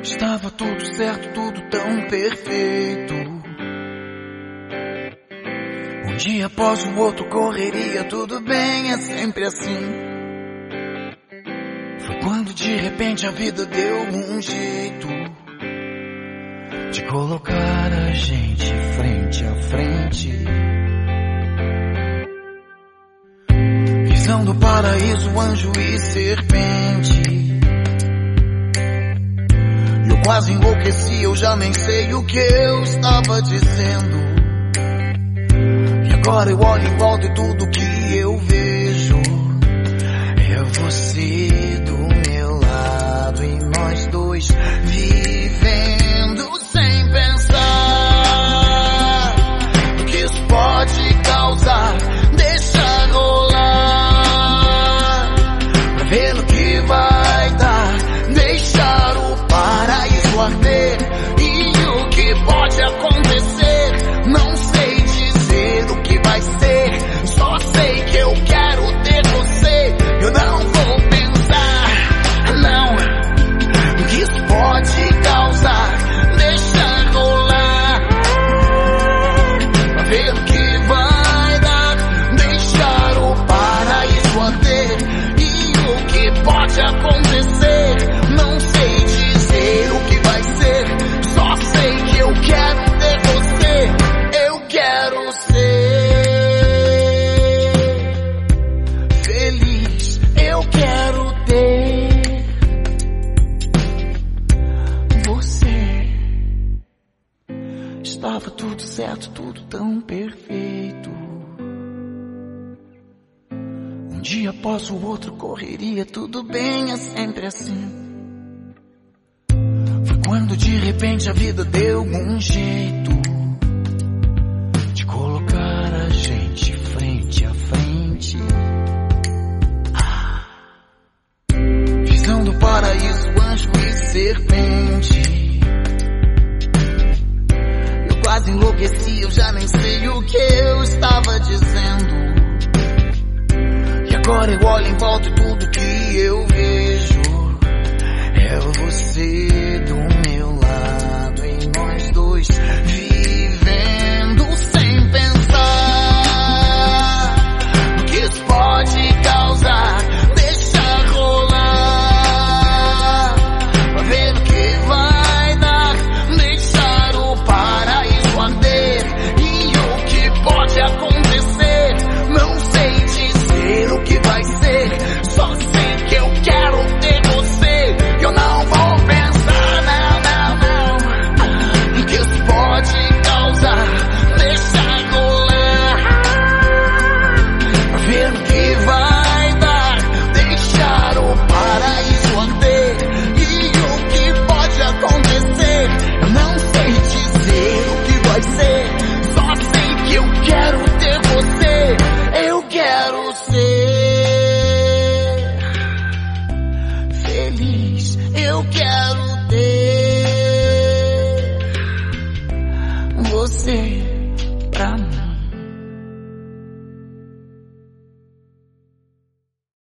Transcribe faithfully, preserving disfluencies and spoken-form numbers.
Estava tudo certo, tudo tão perfeito. Um dia após o outro, correria, tudo bem, é sempre assim. Foi quando de repente a vida deu um jeito de colocar a gente frente a frente. Visão do paraíso, anjo e serpente. Eu quase enlouqueci, eu já nem sei o que eu estava dizendo. E agora eu olho em volta e tudo que eu vejo é você do meu lado e nós dois vivendo sem pensar o que isso pode causar. Deixa rolar pra ver no que vai dar. Deixar o paraíso arder e o que pode acontecer. Não sei dizer o que vai ser, só sei que eu quero ter você. Eu não vou pensar, não, o que isso pode causar. Deixa rolar pra ver o que vai dar. Deixar o paraíso arder e o que pode acontecer. Não sei dizer o que vai ser, só sei que eu quero ter você. Eu quero ser feliz, eu quero ter você. Estava tudo certo, tudo tão perfeito. Um dia após o outro, correria, tudo bem, é sempre assim. Foi quando de repente a vida deu um jeito